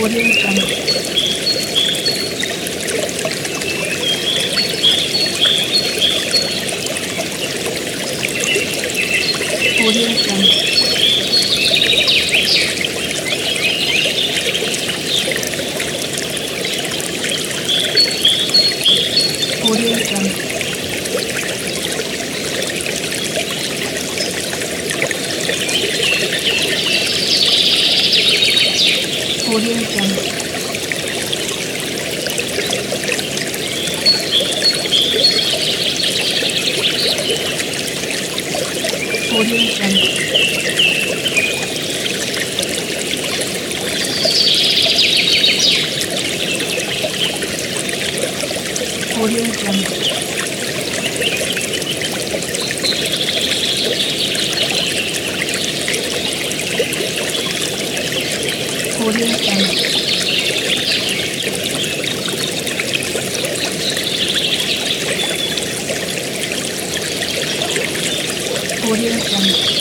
Audio Jungle. Audio Jungle. Audio Jungle. Audio Jungle. Audio Jungle. Audio Jungle. Audio Jungle. Audio Jungle.